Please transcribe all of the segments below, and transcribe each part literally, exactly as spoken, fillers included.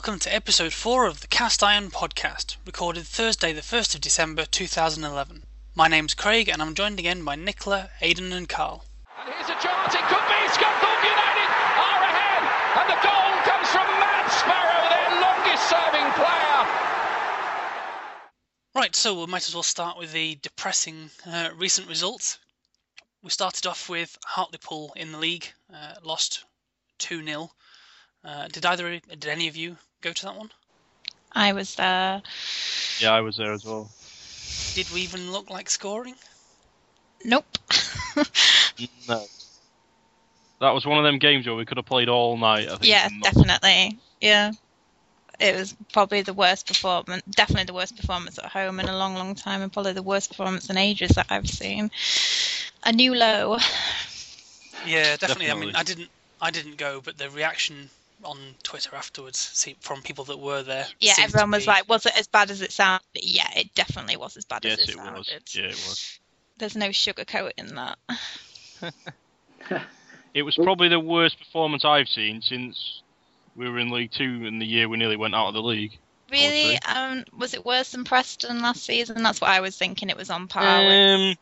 welcome to episode four of the Cast Iron Podcast, recorded Thursday the first of December two thousand eleven. My name's Craig and I'm joined again by Nicola, Aidan and Carl. And here's a chance, it could be Scunthorpe United are ahead, and the goal comes from Matt Sparrow, their longest serving player. Right, so we might as well start with the depressing uh, recent results. We started off with Hartlepool in the league, uh, lost two nil. Uh, did either, did any of you go to that one? I was there. Yeah, I was there as well. Did we even look like scoring? Nope. No. That was one of them games where we could have played all night, I think. Yeah, and not- definitely. Yeah. It was probably the worst performance, definitely the worst performance at home in a long, long time, and probably the worst performance in ages that I've seen. A new low. Yeah, definitely. Definitely. I mean, I didn't, I didn't go, but the reaction on Twitter afterwards, see, from people that were there. Yeah, seemed everyone to was be- like, was it as bad as it sounded? Yeah, it definitely was as bad Yes, as it, it sounded. was. Yeah, it was. There's no sugarcoat in that. It was probably the worst performance I've seen since we were in League Two in the year we nearly went out of the league. Really? say. Um, was it worse than Preston last season? That's what I was thinking. It was on par with. Um,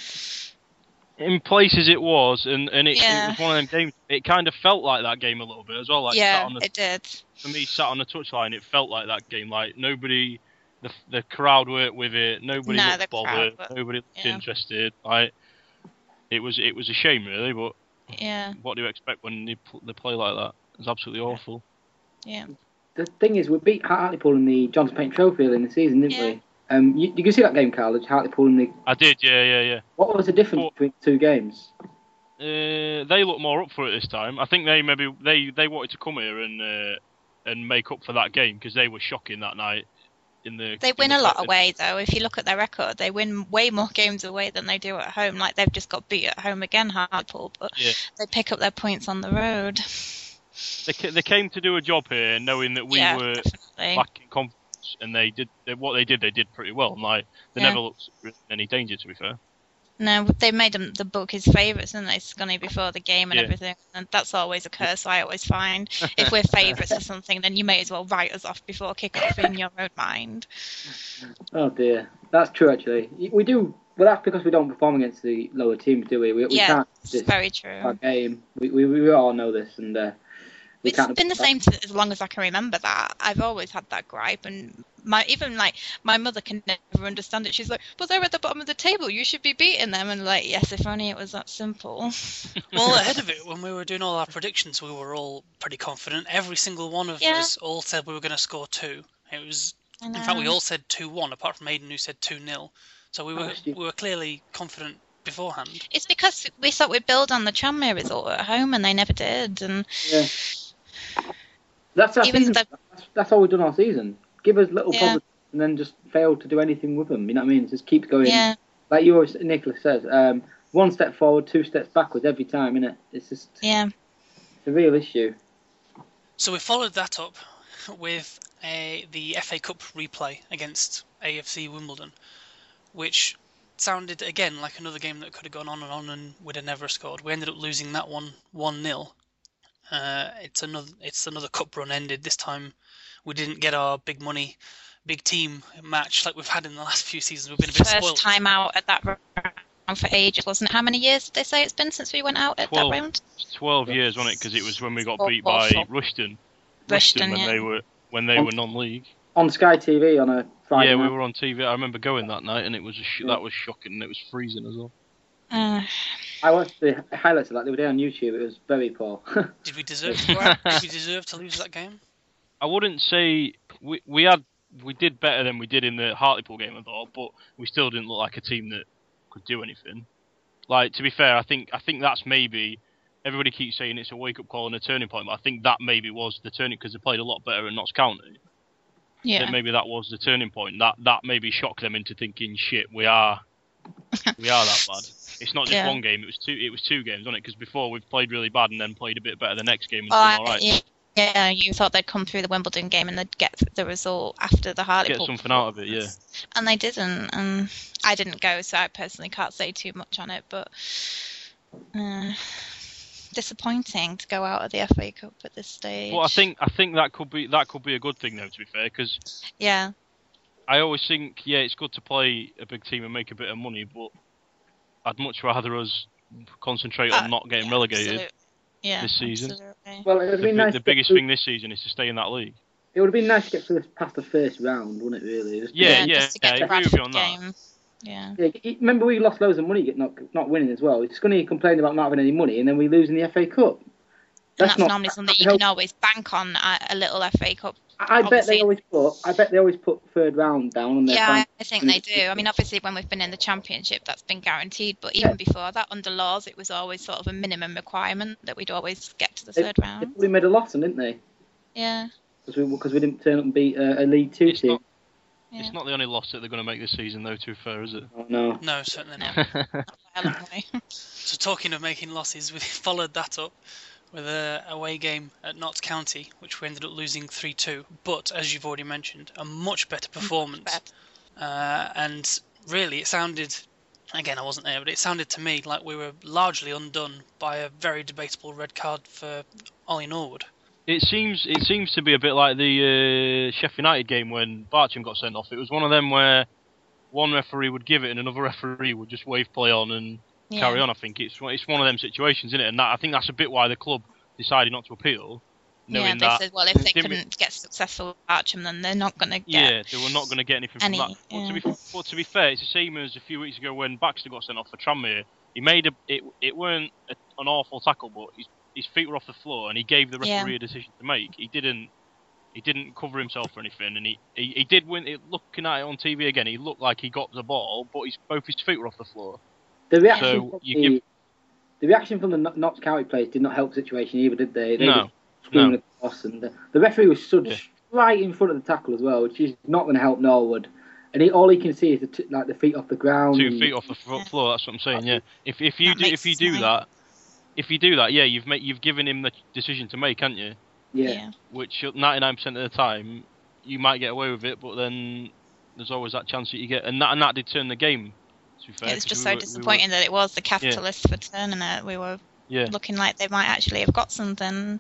in places it was, and, and it, Yeah. it was one of them games. It kind of felt like that game a little bit as well. Like sat Yeah, on the, it did. for me, sat on the touchline, it felt like that game. Like nobody, the the crowd weren't with it. Nobody No, looked the crowd bothered. were- Nobody looked yeah. interested. Like it was, it was a shame really. But Yeah, what do you expect when they, pl- they play like that? It's absolutely awful. yeah. The thing is, we beat Hartlepool in the Johnson Paint Trophy in the season, didn't Yeah. we? Um, you, you can see that game, Carl. Hartlepool in the. I did, yeah, yeah, yeah. What was the difference Well- between the two games? Uh, they look more up for it this time. I think they maybe they, they wanted to come here and uh, and make up for that game because they were shocking that night. In the They in win the a lot cup. away, though. If you look at their record, they win way more games away than they do at home. Like, they've just got beat at home again, Hartlepool, but Yeah. they pick up their points on the road. They ca- they came to do a job here, knowing that we yeah, were definitely. lacking confidence, and they did they, what they did. They did pretty well. And like they Yeah. never looked in any danger, to be fair. No, they made them the book his favourites, didn't they, Scunny, before the game and Yeah. everything. And that's always a curse I always find. If we're favourites or something, then you may as well write us off before kick-off in your own mind. Oh dear, that's true. Actually, we do. Well, that's because we don't perform against the lower teams, do we? We, we Yeah, can't. It's Just very true. our game. We, we we all know this, and uh, we It's can't. been the same to, as long as I can remember that. I've always had that gripe, and my even like my mother can never understand it. She's like, "But they're at the bottom of the table. You should be beating them." And like, yes, if only it was that simple. Well, ahead of it, when we were doing all our predictions, we were all pretty confident. Every single one of Yeah. us all said we were going to score two. It was, I in fact, we know. all said two one, apart from Aidan, who said two nil. So we were, Oh, we stupid. were clearly confident beforehand. It's because we thought we'd build on the Tranmere result at home, and they never did. And Yeah. That's our Even season. the- That's, that's all we've done all season. Give us little Yeah. positives and then just fail to do anything with them. You know what I mean? Just keep going. yeah, Like you always, Nicholas says, um, one step forward, two steps backwards every time, innit? It's just yeah, it's a real issue. So we followed that up with a, the F A Cup replay against A F C Wimbledon, which sounded again like another game that could have gone on and on and would have never scored. We ended up losing that one one nil. Uh, it's another it's another cup run ended. This time we didn't get our big money, big team match like we've had in the last few seasons. We've been a bit first spoiled. time out at that round for ages, wasn't it? How many years did they say it's been since we went out at Twelve. that round? Twelve years, wasn't it? Because it was when we got Oh, beat by awful. Rushton. Rushton, when yeah. they were when they On- were non-league. On Sky T V on a Friday Yeah, we night. were on T V. I remember going that night, and it was a sh- Yeah. that was shocking. And it was freezing as well. Uh, I watched the highlights of that the other day on YouTube. It was very poor. Did we deserve to go out? Did we deserve to lose that game? I wouldn't say we we had we did better than we did in the Hartlepool game, I thought, but we still didn't look like a team that could do anything. Like, to be fair, I think I think that's maybe everybody keeps saying it's a wake up call and a turning point, but I think that maybe was the turning because they played a lot better at Notts County. yeah, That maybe that was the turning point. That that maybe shocked them into thinking, shit, we are we are that bad. It's not just Yeah. one game. It was two. It was two games, wasn't it? Because before we've played really bad and then played a bit better the next game and Oh, done all right. yeah, yeah, you thought they'd come through the Wimbledon game and they'd get the result after the Hartlepool. Get something out of it, yeah. And they didn't, and I didn't go, so I personally can't say too much on it. But uh, disappointing to go out of the F A Cup at this stage. Well, I think I think that could be that could be a good thing though. To be fair, because yeah, I always think yeah, it's good to play a big team and make a bit of money, but I'd much rather us concentrate on Uh, not getting yeah, relegated absolute- yeah, this season. absolutely. Well, it would have The, been bi- nice. the to biggest get thing this season is to stay in that league. It would have been nice to get to the, past the first round, wouldn't it? Really. Just to Yeah, get- yeah, just to get yeah, the I agree with you Bradford on that. game. Yeah. Yeah, y- remember we lost loads of money get not not winning as well. It's going to complain about not having any money, and then we lose in the F A Cup. And that's not- normally something you help- can always bank on at a little F A Cup. I I bet obviously- they always put. I bet they always put third round down on their. Yeah, plan. I think they do. I mean, obviously, when we've been in the Championship, that's been guaranteed. But even before that, under laws, it was always sort of a minimum requirement that we'd always get to the They- third They round. probably made a loss, didn't they? Yeah. Because we because we didn't turn up and beat uh, a League Two It's team. not, Yeah. it's not the only loss that they're going to make this season, though. To be fair, is it? Oh no. No, certainly not. A long way. So talking of making losses, we followed that up with a away game at Notts County, which we ended up losing three two. But as you've already mentioned, a much better performance. But Uh, and really, it sounded, again, I wasn't there, but it sounded to me like we were largely undone by a very debatable red card for Ollie Norwood. It seems it seems to be a bit like the uh, Sheffield United game when Bartram got sent off. It was one of them where one referee would give it and another referee would just wave play on and yeah. carry on. I think it's it's one of them situations, isn't it? And that, I think that's a bit why the club decided not to appeal, knowing Yeah, they that said, well, if they didn't re- couldn't get successful with Archam, then they're not going to get. yeah, they were not going to get anything any, from that. But, yeah. to be, but to be fair, it's the same as a few weeks ago when Baxter got sent off for Tranmere. He made a it it weren't a, an awful tackle, but his his feet were off the floor and he gave the referee Yeah. a decision to make. He didn't he didn't cover himself or anything, and he, he, he did win. It, looking at it on T V again, he looked like he got the ball, but his both his feet were off the floor. The reaction, So, from you the, give- the reaction from the Not- Notts County players did not help the situation either, did they? They No, were screaming no. across, and the, the referee was stood Yeah. right in front of the tackle as well, which is not going to help Norwood. And he, all he can see is the t- like the feet off the ground. Two and- feet off the fro- floor. That's what I'm saying. Yeah. If if you That do if makes you do sense. that, if you do that, yeah, you've made you've given him the decision to make, haven't you? Yeah. Yeah. Which ninety-nine percent of the time you might get away with it, but then there's always that chance that you get, and that and that did turn the game. To be fair, It was 'cause just we so were- we were- disappointing that it was the catalyst for turning it. We were Yeah. looking like they might actually have got something.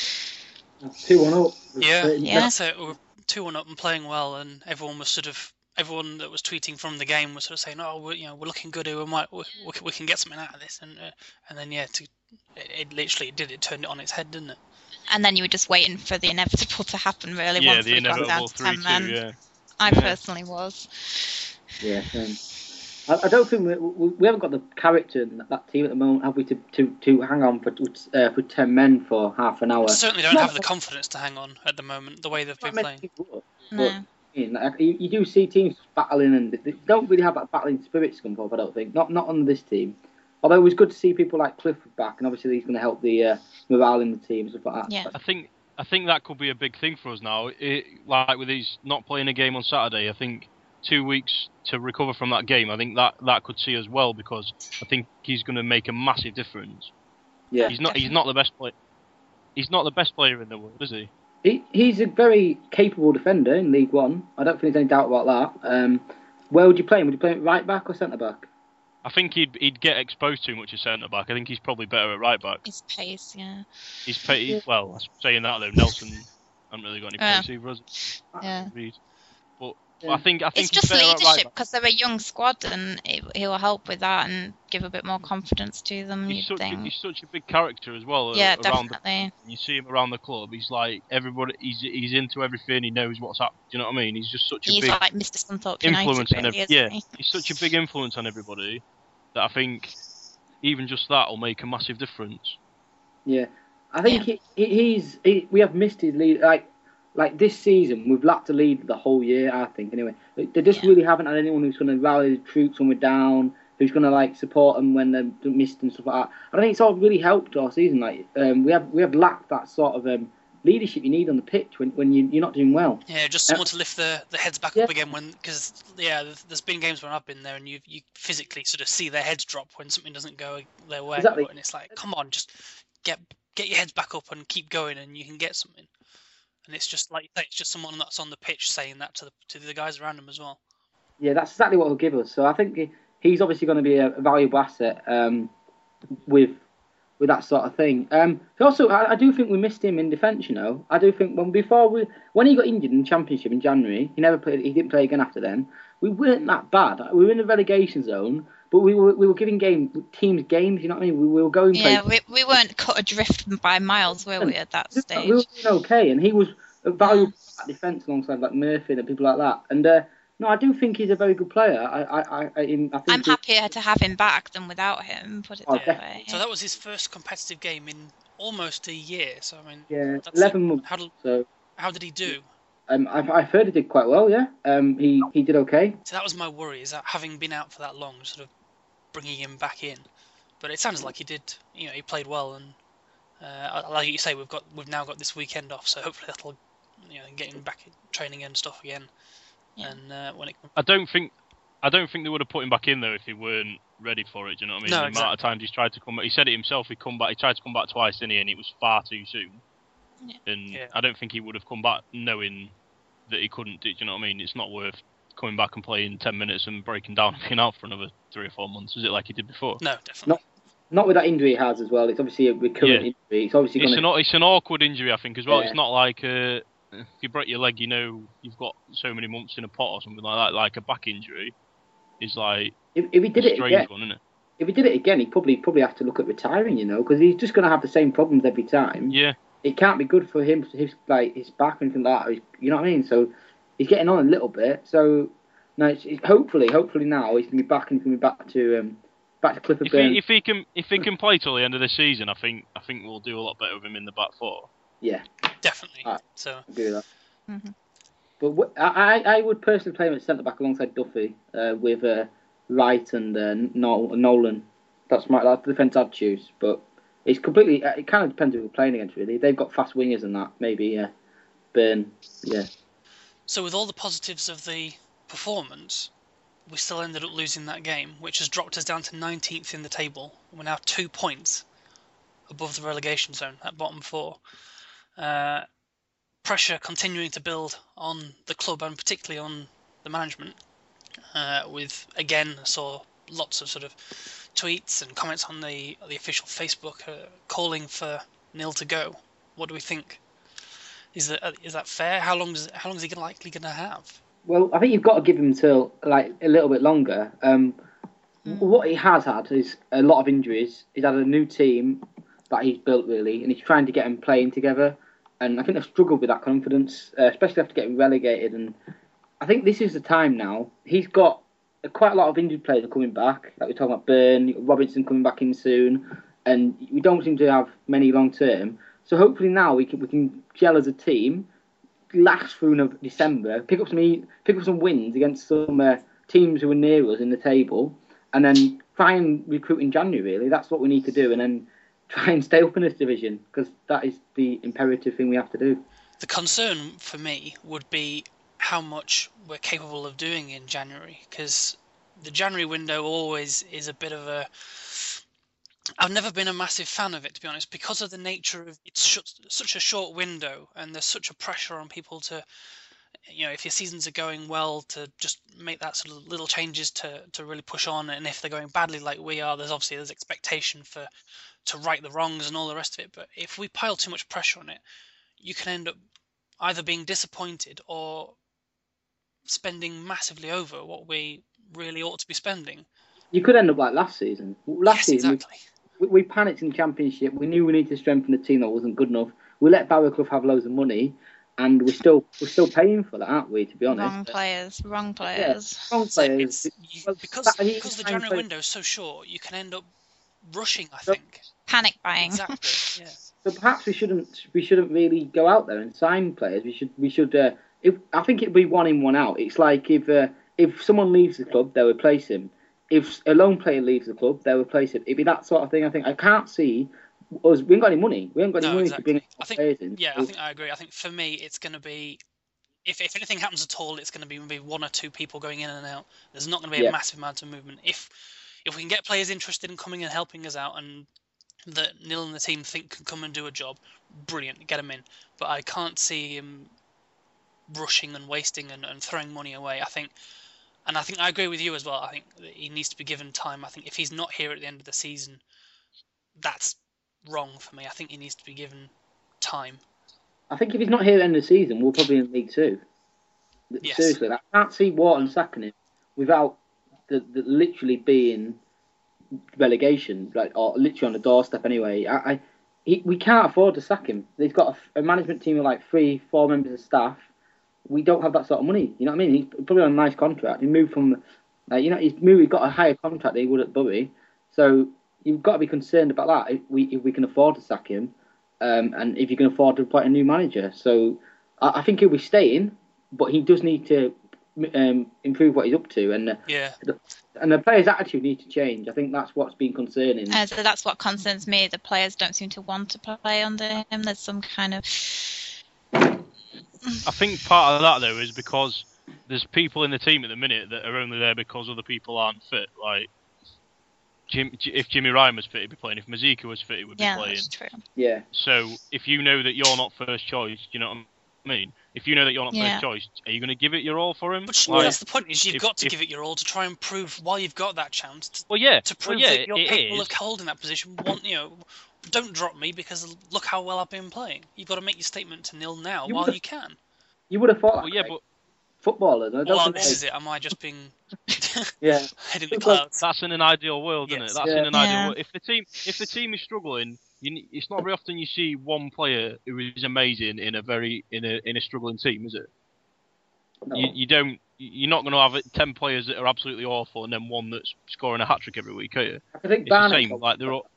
Two one up. Yeah, Yeah. that's it. We were two one up and playing well, and everyone was sort of everyone that was tweeting from the game was sort of saying, "Oh, we're, you know, we're looking good here. We might, we, we, we can get something out of this." And uh, and then yeah, to, it, it literally did. It turned it on its head, didn't it? And then you were just waiting for the inevitable to happen, really. Yeah, once the we got down inevitable to three ten two. men. Yeah. I Yeah. personally was. Yeah. Um, I, I don't think we, we, we haven't got the character in that, that team at the moment, have we? To to, to hang on for uh, for ten men for half an hour. Certainly don't Not- have the confidence to hang on at the moment. The way they've not been many playing. people, No. but, I mean, like, you, you do see teams battling, and they they don't really have that battling spirit to come up. I don't think. Not not on this team. Although it was good to see people like Clifford back, and obviously he's going to help the uh, morale in the team and stuff like that. Yeah. I think I think that could be a big thing for us now. It, like with these not playing a game on Saturday, I think two weeks to recover from that game. I think that, that could see us well, because I think he's going to make a massive difference. Yeah. He's not he's not the best player. He's not the best player in the world, is he? He, he's a very capable defender in League One. I don't think there's any doubt about that. Um, where would you play him? Would you play him at right back or centre back? I think he'd he'd get exposed too much as centre back. I think he's probably better at right back. His pace, yeah. He's, pa- he's well, saying that though, Nelson hasn't really got any Yeah. pace either, has he? Yeah. Reed. But Yeah. I think I think It's he's just better at right leadership, back. because they're a young squad, and it, he'll help with that and give a bit more confidence to them, He's you'd such, a, think. he's such a big character as well. uh, Yeah, around the, definitely. you see him around the club. He's like everybody. He's he's into everything. He knows what's up. Do you know what I mean? He's just such a He's big like Mister Scunthorpe influence United, on really, every, isn't yeah. he? He's such a big influence on everybody that I think even just that will make a massive difference. Yeah, I think he, he, he's. He, we have missed his lead. Like, like this season, we've lacked a lead the whole year. I think anyway. They just Yeah. really haven't had anyone who's going to rally the troops when we're down, who's going to like support them when they're missed and stuff like that. I think it's all really helped our season. Like, um, we have we have lacked that sort of um, leadership you need on the pitch when when you, you're not doing well. Yeah, just someone to lift the, the heads back Yeah. up again when, because yeah, there's- there's been games when I've been there and you you physically sort of see their heads drop when something doesn't go their way, Exactly. and it's like, come on, just get get your heads back up and keep going, and you can get something. And it's just like you say, it's just someone that's on the pitch saying that to the to the guys around them as well. Yeah, that's exactly what he'll give us. So I think he, he's obviously going to be a, a valuable asset um, with with that sort of thing. Um, also, I, I do think we missed him in defence. You know, I do think when before we when he got injured in the Championship in January, he never played. He didn't play again after then. We weren't that bad. We were in the relegation zone, but we were we were giving game teams games. You know what I mean? We, we were going. Yeah, places. we, we weren't cut adrift by miles, were we, at that stage? We were doing okay, and he was a valuable at defence alongside like Murphy and people like that. And uh, no, I do think he's a very good player. I I I, I, I think I'm he- happier to have him back than without him. Put it Oh, that definitely. way. So that was his first competitive game in almost a year. So I mean, yeah, that's eleven it. months. How did So how did he do? um, I've I've heard he did quite well. Yeah, um, he he did okay. So that was my worry, is that having been out for that long, sort of bringing him back in. But it sounds like he did. You know, he played well, and uh, like you say, we've got we've now got this weekend off, so hopefully that'll, you know, get him back in training and stuff again. Yeah. And uh, when it I don't think I don't think they would have put him back in though if he weren't ready for it. Do you know what I mean? No, the exactly. amount of times he's tried to come back. He said it himself. He come back. He tried to come back twice, didn't he? And it was far too soon. Yeah. And Yeah. I don't think he would have come back knowing that he couldn't. Do you know what I mean? It's not worth coming back and playing ten minutes and breaking down and being out for another three or four months. Is it like he did before? no, definitely. Not with that injury he has as well. It's obviously a recurrent Yeah. injury. It's obviously It's going an au- it's an awkward injury, I think, as well. Yeah. It's not like uh, if you break your leg, you know you've got so many months in a pot or something like that. Like a back injury is like if, if he did a it strange again, one, isn't it? if he did it again, he'd probably probably have to look at retiring. You know, because he's just going to have the same problems every time. Yeah. It can't be good for him, his like his back or anything like that. He's- You know what I mean? So he's getting on a little bit. So no, it's, it's, hopefully, hopefully now he's going to be back and he's going to be back to um, back to Clifford If Burn. he if he can if he can play till the end of the season, I think I think we'll do a lot better with him in the back four. Yeah, Definitely. Alright. So I agree with that. Mhm. But wh- I, I I would personally play him at centre back alongside Duffy uh, with uh, Wright and uh, Nol- Nolan. That's my that's the defence I'd choose. But it's completely uh, it kind of depends who we're playing against. Really, they've got fast wingers and that. Maybe uh, Burn. Yeah. So with all the positives of the performance, we still ended up losing that game, which has dropped us down to nineteenth in the table. We're now two points above the relegation zone at bottom four. Uh, pressure continuing to build on the club and particularly on the management. Uh, with again, I saw lots of sort of tweets and comments on the the official Facebook uh, calling for Nil to go. What do we think? Is that is that fair? How long is how long is he likely going to have? Well, I think you've got to give him till like a little bit longer. Um, Mm. What he has had is a lot of injuries. He's had a new team that he's built really, and he's trying to get them playing together. And I think they've struggled with that confidence, uh, especially after getting relegated. And I think this is the time now. He's got uh, quite a lot of injured players are coming back. Like we're talking about Burn, Robinson coming back in soon, and we don't seem to have many long term. So hopefully now we can we can gel as a team, last through no- December, pick up some e- pick up some wins against some uh, teams who are near us in the table, and then try and recruit in January. Really, that's what we need to do, and then try and stay up in this division because that is the imperative thing we have to do. The concern for me would be how much we're capable of doing in January, because the January window always is a bit of a. I've never been a massive fan of it, to be honest, because of the nature of it's sh- such a short window, and there's such a pressure on people to, you know, if your seasons are going well, to just make that sort of little changes to to really push on, and if they're going badly like we are, there's obviously there's expectation for to right the wrongs and all the rest of it. But if we pile too much pressure on it, you can end up either being disappointed or spending massively over what we really ought to be spending. You could end up like last season. Last Yes, season, exactly. we, we panicked in the Championship. We knew we needed to strengthen the team that wasn't good enough. We let Barraclough have loads of money, and we're still we're still paying for that, aren't we? To be honest, Wrong players, wrong players. wrong So players. it's, you, Well, because that- he- because the trying January to- window is so short, you can end up rushing. I think Panic buying. exactly. Yeah. So perhaps we shouldn't we shouldn't really go out there and sign players. We should we should. Uh, if I think it'd be one in one out. It's like if uh, if someone leaves the club, they'll replace him. If a lone player leaves the club, they'll replace him. It'd be that sort of thing. I think I can't see us. We ain't got any money. We ain't got any No, money exactly. to bring I think- players in. Yeah, So- I think I agree. I think for me, it's going to be, if if anything happens at all, it's going to be maybe one or two people going in and out. There's not going to be Yeah. a massive amount of movement. If if we can get players interested in coming and helping us out, and that Neil and the team think can come and do a job, brilliant, get them in. But I can't see him rushing and wasting and, and throwing money away. I think, and I think I agree with you as well. I think that he needs to be given time. I think if he's not here at the end of the season, that's wrong for me. I think he needs to be given time. I think if he's not here at the end of the season, we're probably in League Two. Yes. Seriously, I can't see Wharton sacking him without the, the literally being relegation, like or literally on the doorstep. Anyway, I, I he, we can't afford to sack him. They've got a, a management team of like three, four members of staff. We don't have that sort of money. You know what I mean? He's probably on a nice contract. He moved from, uh, you know, he's moved. He got a higher contract than he would at Bury. So you've got to be concerned about that. If we if we can afford to sack him, um, and if you can afford to appoint a new manager. So I, I think he'll be staying, but he does need to um, improve what he's up to, and uh, Yeah. the, and the players' attitude needs to change. I think that's what's been concerning. Uh, so that's what concerns me. The players don't seem to want to play under him. There's some kind of. I think part of that though is because there's people in the team at the minute that are only there because other people aren't fit. Like, Jim, if Jimmy Ryan was fit, he'd be playing. If Mazika was fit, he would be Yeah, playing. that's true. Yeah. So if you know that you're not first choice, you know what I mean? If you know that you're not Yeah. first choice, are you going to give it your all for him? But Like, that's the point. Is you've if- got to if- give it your all to try and prove while you've got that chance to, well, yeah, to well, prove yeah, that you're it capable is. of holding that position. Want you know, don't drop me because look how well I've been playing. You've got to make your statement to nil now You while would've- you can. You would have thought Well, that, yeah, right? but footballers. I don't Well, think this they- is it. Am I just being Yeah. head in the Well, clouds? that's in an ideal world, isn't it? Yes. That's Yeah. in an ideal Yeah. world. If the team, if the team is struggling, you, ne- it's not very often you see one player who is amazing in a very in a in a struggling team, is it? No. You, you don't. You're not going to have it- ten players that are absolutely awful and then one that's scoring a hat trick every week, are you? I think It's Barnett. the same. Like they're all.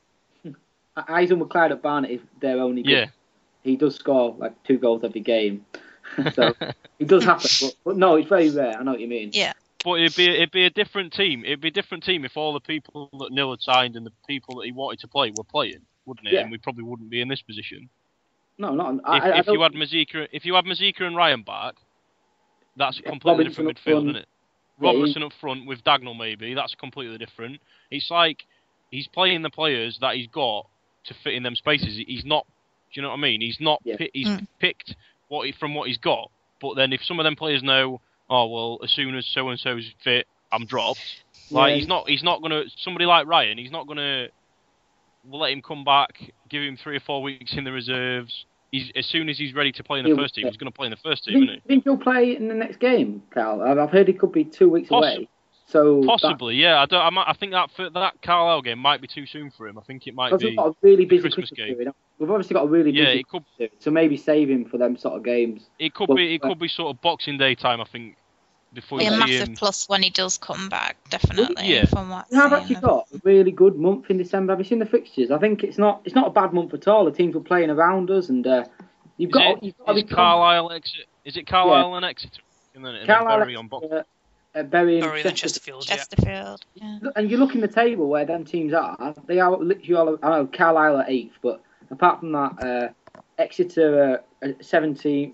Aizen McLeod at Barnet is their only good. Yeah. He does score like two goals every game. So it does happen. But, but no, it's very rare. I know what you mean. Yeah. But it'd be it'd be a different team. It'd be a different team if all the people that Neil had signed and the people that he wanted to play were playing, wouldn't it? Yeah. And we probably wouldn't be in this position. No, not. If, I, I if don't, you had Mazika, if you had Mazika and Ryan back, that's a Yeah, completely Robinson different up midfield, front. isn't it? Yeah, he- Robertson up front with Dagnall maybe, that's completely different. It's like he's playing the players that he's got to fit in them spaces. He's not. Do you know what I mean? He's not. Yeah. pi- he's Mm. picked what he, from what he's got. But then if some of them players know, oh well, as soon as so and so's fit, I'm dropped. Like Yeah. he's not. He's not gonna. Somebody like Ryan, he's not gonna. We'll let him come back, give him three or four weeks in the reserves. He's as soon as he's ready to play in the He'll- first team, he's going to play in the first team, think, isn't he? think he'll play in the next game, Cal? I've I've heard he could be two weeks Possi- away. So that- Possibly, yeah. I don't. I, might, I think that for that Carlisle game might be too soon for him. I think it might because be. we've got a really busy Christmas Christmas game. period. We've obviously got a really Yeah, busy it could. period, so maybe save him for them sort of games. It could Well, be. It uh, could be sort of Boxing Day time. I think before Be you a see massive him. plus when he does come back, definitely. Yeah. From what We have I've actually seen. got a really good month in December. Have you seen the fixtures? I think it's not it's not a bad month at all. The teams were playing around us, and uh, you've Is got it, you've got to is be Carlisle Exeter? Is it Carlisle and Exeter? And then, and then Carlisle, Bury on box. uh, uh, Bury and Bury and Chester- Chesterfield, yeah. Chesterfield. Yeah. And you look in the table where them teams are, they are literally all. I know Carlisle are eighth, but apart from that, uh, Exeter are seventeenth,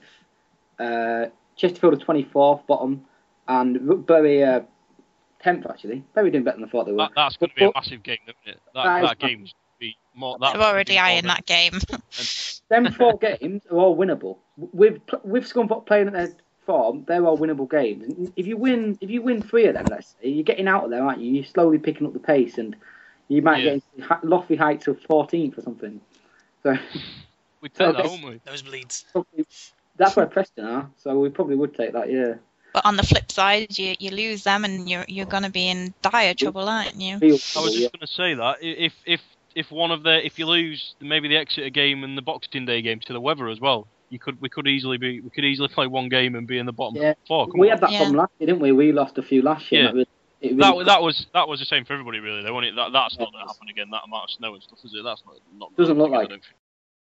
uh, Chesterfield are twenty-fourth bottom, and Bury are tenth actually. Bury doing better than I thought they were. That, that's going to be a But- massive game, isn't it? That That is that game's gonna be more. That's They're gonna already be more eyeing than- that game. Them four games are all winnable. With with Scunthorpe playing at their form, they're all winnable games. And if you win, if you win three of them, let's say, you're getting out of there, aren't you? You're slowly picking up the pace, and you might Yeah. get into hi- lofty heights of fourteenth or something. So We'd take that, Okay. wouldn't we? Those bleeds. probably, that's where Preston are. So we probably would take that. Yeah. But on the flip side, you, you lose them and you're you're going to be in dire trouble, aren't you? Feel I was trouble, just yeah. going to say that I- if if if one of the if you lose maybe the Exeter game and the Boxing Day game to the weather as well, you could we could easily be we could easily play one game and be in the bottom Yeah. four. Come We on. had that Yeah. problem last year, didn't we? We lost a few last year. Yeah. That, really, it really That, that was that was the same for everybody really. Though, wasn't it? That that's not going to happen again. That amount of snow and stuff, is it? That's not not Doesn't look again, I like don't think.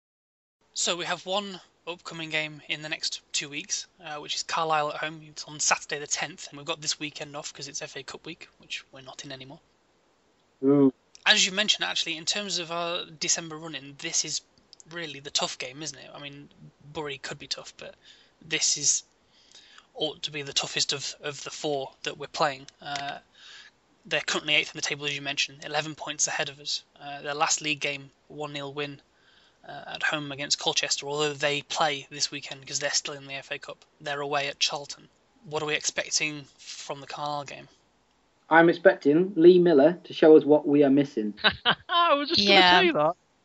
So we have one upcoming game in the next two weeks, uh, which is Carlisle at home. It's on Saturday the tenth, and we've got this weekend off because it's F A Cup week, which we're not in anymore. Ooh. As you mentioned, actually, in terms of our December run-in, this is really the tough game, isn't it? I mean, Bury could be tough, but this is ought to be the toughest of, of the four that we're playing. Uh, they're currently eighth in the table, as you mentioned, eleven points ahead of us. Uh, their last league game, one nil win uh, at home against Colchester, although they play this weekend because they're still in the F A Cup. They're away at Charlton. What are we expecting from the Carlisle game? I'm expecting Lee Miller to show us what we are missing. I was just Yeah. going to say that.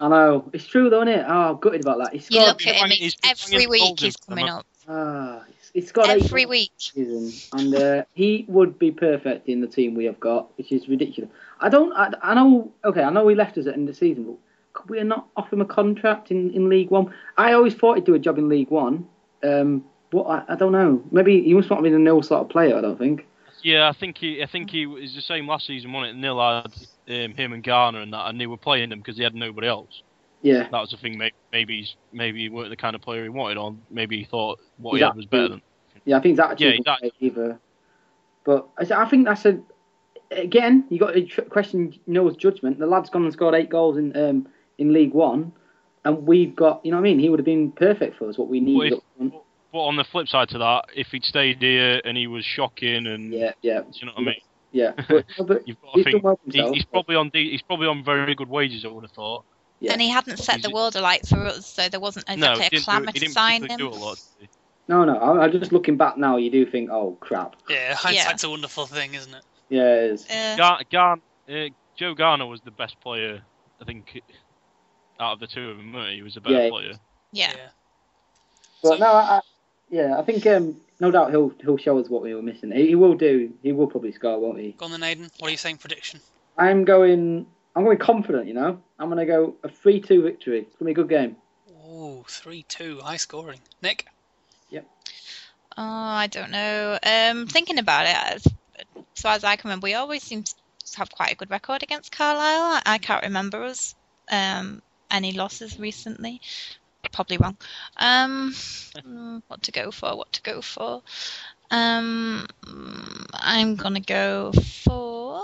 I know. It's true though, isn't it? Oh, I'm gutted about that. He's You scored. look at him, He's it's been every banging week goals in he's for coming them. up. Ah, he's, he's got eight Every goals week. this season, and uh, he would be perfect in the team we have got, which is ridiculous. I don't. I, I know. Okay, I know he left us at the end of the season, but could we not offer him a contract in, in League One? I always thought he'd do a job in League One. Um, but I, I don't know. Maybe he must not be the nil sort of player. I don't think. Yeah, I think he, I think he was the same last season, wasn't it? Nil had um, him and Garner and that, and they were playing him because he had nobody else. Yeah. That was the thing. Maybe, maybe he's, maybe he weren't the kind of player he wanted, or maybe he thought what He's he had was better than. Yeah, I think that Yeah, actually exactly. either. But I, I think that's a. Again, you got to tr- question Noah's judgment. The lad's gone and scored eight goals in um, in League One, and we've got. You know what I mean? He would have been perfect for us. What we But, need. if, but on the flip side to that, if he'd stayed here and he was shocking and Yeah, yeah. do you know what I mean? Yeah, but, but You've got to he's think done well for he, himself. he's probably on de- he's probably on very good wages. I would have thought. Yeah. And he hadn't set the He's- world alight for us, so there wasn't No, exactly he a didn't, do, clamour he to didn't sign particularly him. do a lot. did No, no. I, I'm just looking back now. You do think, oh crap. Yeah, hindsight's a wonderful thing, isn't it? Yeah, it is. he? Uh, Gar- Gar- uh, Joe Garner was the best player, I think, out of the two of them. Weren't he? He was a better Yeah. player. yeah. But So- no, I, I, yeah, I think um, no doubt he'll he'll show us what we were missing. He, he will do. He will probably score, won't he? Go on then, Aidan. What are you saying? Prediction? I'm going. I'm going confident. You know, I'm going to go a three two victory. It's going to be a good game. Oh, three two, high scoring. Nick? Oh, I don't know. Um, thinking about it, as, as far as I can remember, we always seem to have quite a good record against Carlisle. I can't remember us um, any losses recently. Probably wrong. Um, mm, what to go for? What to go for? Um, mm, I'm gonna go for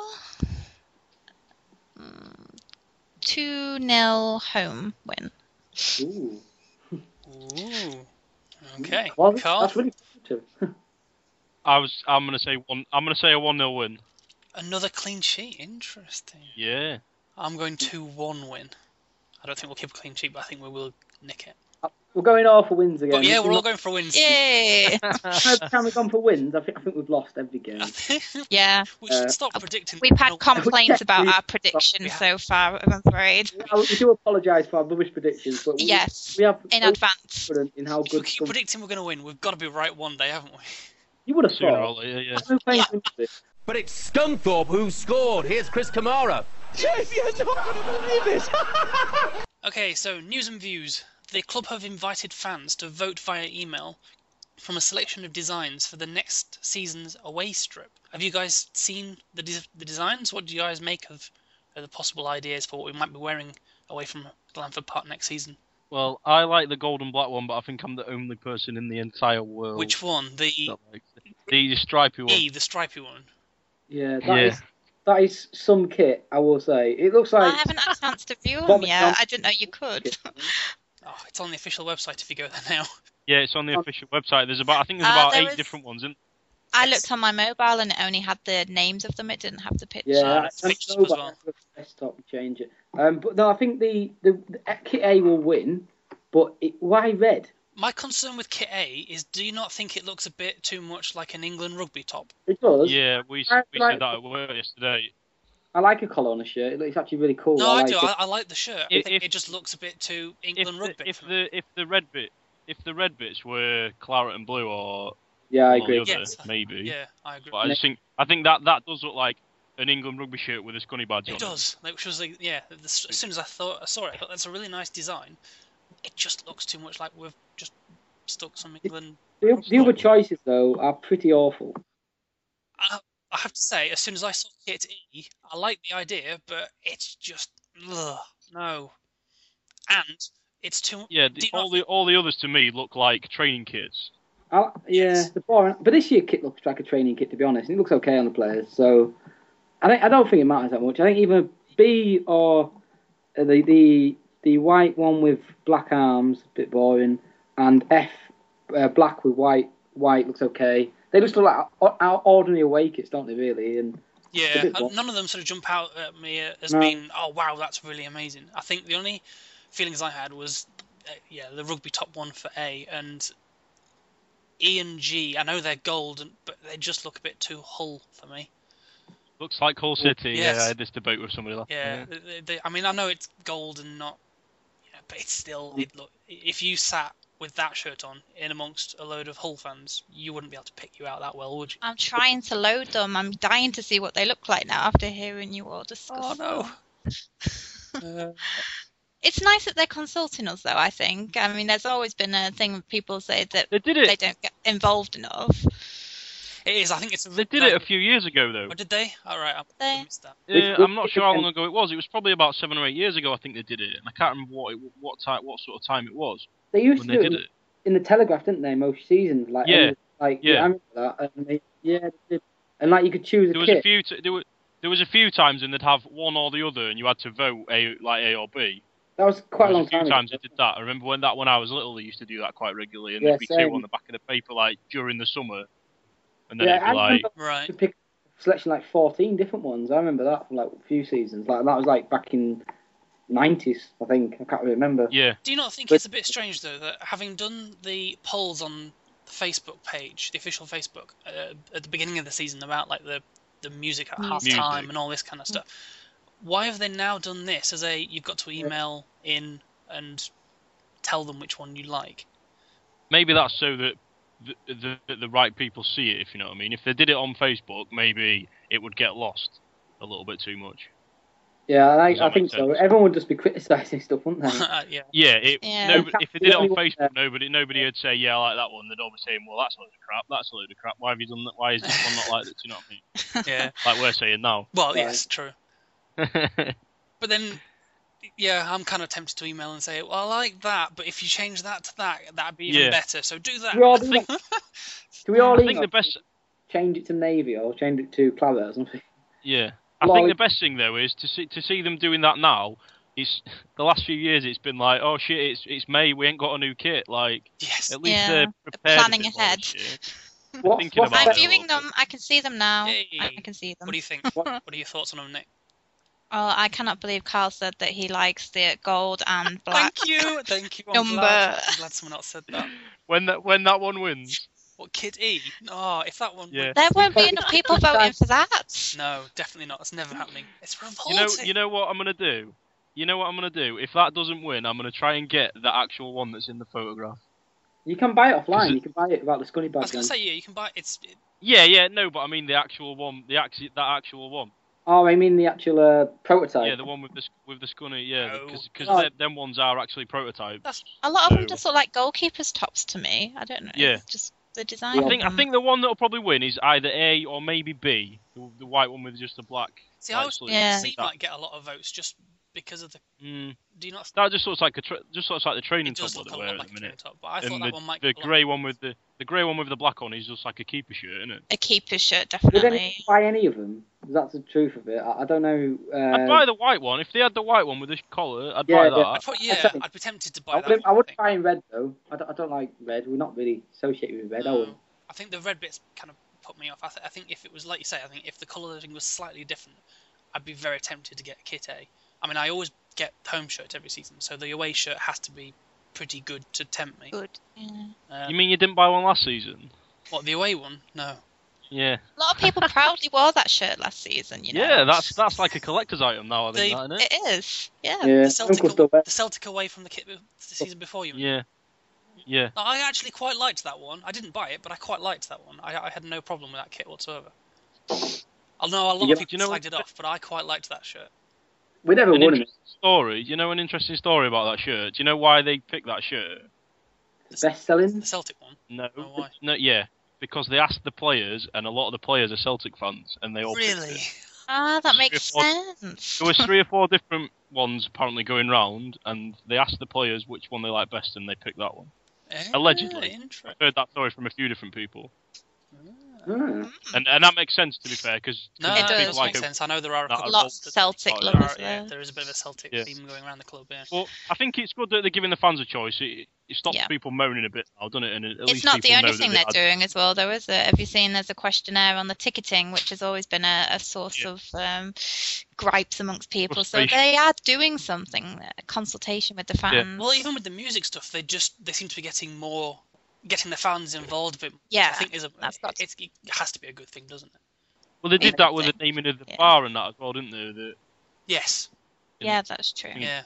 mm, two nil home win. Ooh. Ooh. Okay. Well, Carl? that's really positive. I was. I'm gonna say one. I'm gonna say a one nil win. Another clean sheet. Interesting. Yeah. I'm going two one win. I don't think we'll keep a clean sheet, but I think we will nick it. We're going all for wins again. But yeah, This we're is all going for wins. Yay! not- Every time we've gone for wins, I think I think we've lost every game. I think Yeah, we should Uh, stop predicting. we've had no- complaints about we- our predictions so far. I'm afraid. Yeah, we do apologise for our rubbish predictions, but we, Yes, we have in so advance. confident in how If we good. keep some- predicting we're going to win, we've got to be right one day, haven't we? You would have Sooner or thought. later. Yeah. I've been playing since this. But it's Scunthorpe who scored. Here's Chris Kamara. Jeff, you're not going to believe this. Okay, so news and views. The club have invited fans to vote via email from a selection of designs for the next season's away strip. Have you guys seen the de- the designs? What do you guys make of, of the possible ideas for what we might be wearing away from Glanford Park next season? Well, I like the gold and black one, but I think I'm the only person in the entire world Which one? The that likes it. The stripy one. E, the stripy one. Yeah, that Yeah. is that is some kit. I will say. It looks like. I haven't had a chance to view them Vomit yet. dump. I didn't know you could. Oh, it's on the official website if you go there now. Yeah, it's on the official website. There's about I think there's Uh, about there eight is- different ones. Isn't I looked on my mobile and it only had the names of them. It didn't have the pictures. Yeah, it's I fixed know up as about the desktop and change it. Um, but no, I think the, the, the kit A will win. But it, why red? My concern with Kit A is, do you not think it looks a bit too much like an England rugby top? It does. Yeah, we I we like- said that at work yesterday. I like a collar on a shirt. It looks actually really cool. No, I, like do. it. I, I like the shirt. I If- think if- it just looks a bit too If England the, rugby. if for me. the if the red bit if the red bits were claret and blue or Yeah, I one or the agree. other, Yes. maybe. Yeah, I agree. But I just think I think that that does look like an England rugby shirt with a scunny badge on It does. Like, which was like, yeah. The, as soon as I thought, I saw it, I thought that's a really nice design. It just looks too much like we've just stuck some England. The, the other choices though are pretty awful. I, I have to say, as soon as I saw Kit E, I like the idea, but it's just ugh, no. And it's too. Yeah, do the, you not all the all the others to me look like training kits. I, yeah, Yes. the boring. But this year kit looks like a training kit, to be honest. It looks okay on the players, so I think I don't think it matters that much. I think either B or uh, the the the white one with black arms, a bit boring, and F uh, black with white white looks okay. They just look like o- our ordinary away kits, don't they? Really, and Yeah, a bit uh, boring. none of them sort of jump out at me as No. being, oh wow, that's really amazing. I think the only feelings I had was, uh, yeah, the rugby top one for A and E and G. I know they're gold, and- but they just look a bit too Hull for me. Looks like Hull City. Yes. Yeah, I had this debate with somebody last Yeah, night. they, they, I mean, I know it's gold and not but it's still it look. If you sat with that shirt on in amongst a load of Hull fans, you wouldn't be able to pick you out that well, would you? I'm trying to load them. I'm dying to see what they look like now after hearing you all discuss. Oh no. uh, It's nice that they're consulting us, though. I think. I mean, there's always been a thing where people say that They did it. they don't get involved enough. it is. I think it's. They did it a few years ago, though. Or did they? All right, I They- missed that. Uh, I'm not sure how long ago it was. It was probably about seven or eight years ago. I think they did it, and I can't remember what it, what type, what sort of time it was They used when to they do did it it. in the Telegraph, didn't they? Most seasons, like Yeah. every- like Yeah. I remember that. And they, yeah, they did. And like you could choose a There was kit. a few. T- there were there was a few times, and they'd have one or the other, and you had to vote a like A or B. That was quite a There long was a few time times ago. they did that. I remember when that when I was little, they used to do that quite regularly, and Yeah, there'd be same. two on the back of the paper like during the summer, and then Yeah, it'd I be like remember Right. to pick selection like fourteen different ones. I remember that from like a few seasons. Like that was like back in nineties, I think. I can't really remember. yeah. Do you not think But- it's a bit strange though that having done the polls on the Facebook page, the official Facebook, uh, at the beginning of the season about like the the music at half Music. time and all this kind of stuff, why have they now done this as a you've got to email in and tell them which one you like? Maybe that's so that the, the the right people see it, if you know what I mean. If they did it on Facebook, maybe it would get lost a little bit too much. Yeah, I, Does that I make think so. sense? Everyone would just be criticising stuff, wouldn't they? Uh, yeah. Yeah, it, Yeah. nobody, if they did it on The only one Facebook, nobody nobody would say, yeah, I like that one. They'd all be saying, well, that's a load of crap. That's a load of crap. Why have you done that? Why is this one not like that? Do you know what I mean? Yeah. Like we're saying now. Well, Right. yes, true. But then, yeah, I'm kind of tempted to email and say, well, I like that, but if you change that to that, that'd be even Yeah. better. So do that. We all do that. Do we all I think email, the best. change it to navy or change it to claret or something? Yeah, I Well, think it- the best thing though is to see to see them doing that now. It's the last few years. It's been like, oh shit, it's it's May. We ain't got a new kit. Like Yes. at least Yeah, they're prepared. a planning bit more ahead. this year. What, Thinking what's about I'm the it. best, viewing them. I can see them now. Hey. I can see them. What do you think? What- What are your thoughts on them, Nick? Oh, I cannot believe Carl said that he likes the gold and black. Thank you, thank you. I'm Number. glad. I'm glad someone else said that. When that when that one wins, What, Kid E? Oh, if that one. Yeah. There won't be enough people voting for that. No, definitely not. That's never happening. It's you revolting. know you know what I'm gonna do. You know what I'm gonna do. If that doesn't win, I'm gonna try and get the actual one that's in the photograph. You can buy it offline. Is it- You can buy it without the Scunny I badge. was gonna on. say yeah, you can buy it's. It, Yeah, yeah, no, but I mean the actual one, the actual that actual one. Oh, I mean the actual uh, prototype. Yeah, the one with the with the scunny. Yeah, No. because Oh. them ones are actually prototypes. that's A lot of them So- just look like goalkeepers' tops to me. I don't know. Yeah. It's just the design. I of think I them. think the one that'll probably win is either A or maybe B, the, the white one with just the black. see. I like, was sleeve. Yeah. C might get a lot of votes just because of the. Mm, Do you not? that just looks like a tra- just looks like the training It top does that look they a wear lot at like the a train minute. top, but I thought And that the, one might. the be grey one with the the grey one with the black on is just like a keeper shirt, isn't it? A keeper shirt, Would definitely. anyone buy any of them? That's the truth of it. I, I don't know. Uh, I'd buy the white one if they had the white one with the collar. I'd Yeah, buy yeah. that. I'd, probably, yeah, I'd say- I'd be tempted to buy I that. wouldn't, one, I wouldn't think. buy in red though. I don't, I don't like red. We're not really associated with red, are we? No. I think the red bits kind of put me off. I, th- I think if it was like you say, I think if the colouring was slightly different, I'd be very tempted to get a kit A. I mean, I always get home shirt every season, so the away shirt has to be pretty good to tempt me. Good. Yeah. Um, You mean you didn't buy one last season? what the away one? No. Yeah. A lot of people proudly wore that shirt last season. You know. Yeah, that's that's like a collector's item now. I think, They- that, isn't it? It is. Yeah. Yeah, The Celtic, Uncle still wear. the Celtic away from the kit be- the season before you. mean? Yeah. Yeah. No, I actually quite liked that one. I didn't buy it, but I quite liked that one. I, I had no problem with that kit whatsoever. I know a lot Yeah. of people Do you know slagged what- it off, but I quite liked that shirt. We never An won it. interesting story. Do you know an interesting story about that shirt? Do you know why they picked that shirt? Best selling. The Celtic one. No. Oh, why? No. Yeah. Because they asked the players, and a lot of the players are Celtic fans, and they all picked Really? it. Ah, that Three makes or four- sense. There was three or four different ones apparently going round, and they asked the players which one they liked best, and they picked that one. Eh, Allegedly. interesting. I've heard that story from a few different people, Ah. and and that makes sense to be fair, because No, It that does. does like make a- sense. I know there are a that couple are of Lots clubs of that- Celtic Oh, there lovers are, yeah, there. there is a bit of a Celtic Yeah. theme going around the club, yeah. Well, I think it's good that they're giving the fans a choice. It, it stops Yeah. people moaning a bit now, doesn't it? And at It's least not the people only know thing that they're they doing as well, though, is it? Have you seen there's a questionnaire on the ticketing, which has always been a, a source Yeah. of um, gripes amongst people. So Frustration. they are doing something, a consultation with the fans. Well, even with the music stuff, they just they seem to be getting more, getting the fans involved a bit. which Yeah, I think is a that's got to- it's, it has to be a good thing, doesn't it? Well, they did Yeah. that with the naming of the Yeah. bar and that as well, didn't they? The, Yes. Yeah, that's true. Yeah.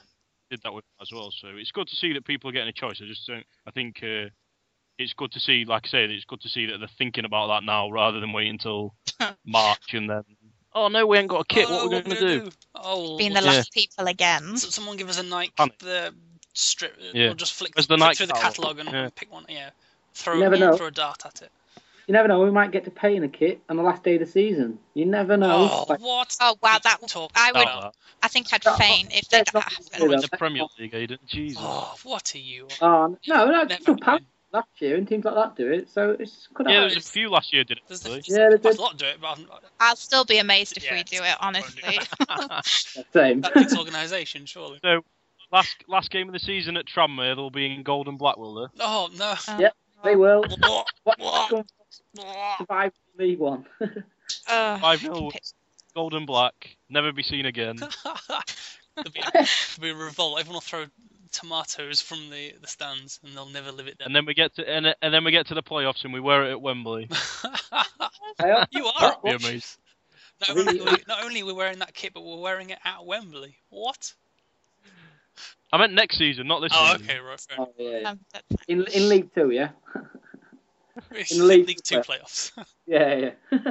did that with as well. So it's good to see that people are getting a choice. I just don't. I think uh, it's good to see, like I say, it's good to see that they're thinking about that now rather than waiting until March and then. Oh no, we ain't got a kit. Oh, what are we what going we to gonna do? do? Oh, Being the we'll last people again. just- so someone give us a Nike Panic. the strip. Yeah. We'll just flick, Where's the flick Nike through the towel? catalogue and Yeah. pick one. Yeah, throw You never know. throw a dart at it. You never know. We might get to pay in a kit on the last day of the season. You never know. Oh, Like, what? Oh wow, that Talk I would. about- I think I'd Oh, faint if yeah, that it's not happened. true, In though. the Premier League, Aiden. Jesus. Oh, what are you? oh, no, no, Never it's still mind. past last year, and teams like that do it. So it's could yeah, there happen. was a few last year did it. There's, Actually. there's Yeah, they quite did. a lot do it, but I'm, I'll still be amazed if Yeah, we do it. Honestly. Same. that takes organisation, surely. So last last game of the season at Tranmere, they'll be in Gold and Black, will they? Oh no. Uh, Yep. They will. What? What? What? Survive League One. Uh, Five nil. Gold and Black, never be seen again. There'll be, there'll be a revolt. Everyone will throw tomatoes from the, the stands, and they'll never live it down. And then we get to and, and then we get to the playoffs and we wear it at Wembley. You are. That'd be amazing. Not only, we, not only are we wearing that kit, but we're wearing it at Wembley. What? I meant next season, not this Oh, season. okay, right. Fair. Oh, yeah, yeah. um, that's fine. In in League Two, yeah. It's in League League Two playoffs. Yeah, yeah.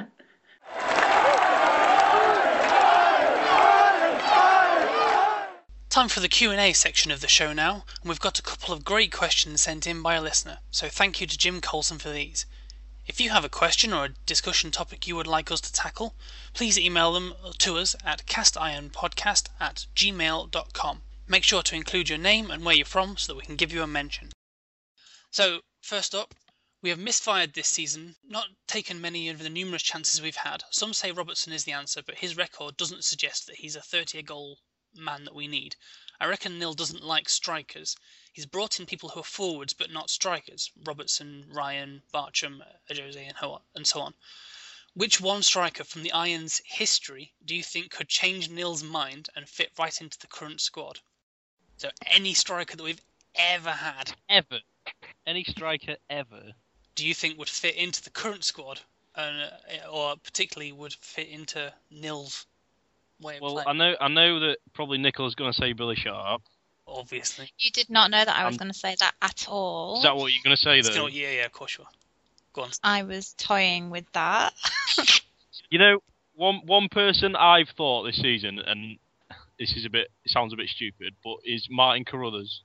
Time for the Q and A section of the show now, and we've got a couple of great questions sent in by a listener, so thank you to Jim Colson for these. If you have a question or a discussion topic you would like us to tackle, please email them to us at castironpodcast at gmail dot com. Make sure to include your name and where you're from so that we can give you a mention. So, first up, we have misfired this season, not taken many of the numerous chances we've had. Some say Robertson is the answer, but his record doesn't suggest that he's a thirty-goal man that we need. I reckon Nil doesn't like strikers. He's brought in people who are forwards but not strikers. Robertson, Ryan, Bartram, Ajose and so on. Which one striker from the Irons' history do you think could change Nil's mind and fit right into the current squad? So any striker that we've ever had, Ever. Any striker ever. do you think would fit into the current squad, and, uh, or particularly would fit into Nil's way of Well, playing? I know I know that probably Nicola's going to say Billy Sharp. Obviously. You did not know that I was Um, going to say that at all. Is that what you're going to say It's though? gonna- yeah, yeah, of course you are. Go on. I was toying with that. You know, one one person I've thought this season, and this is a bit it sounds a bit stupid, but is Martin Carruthers.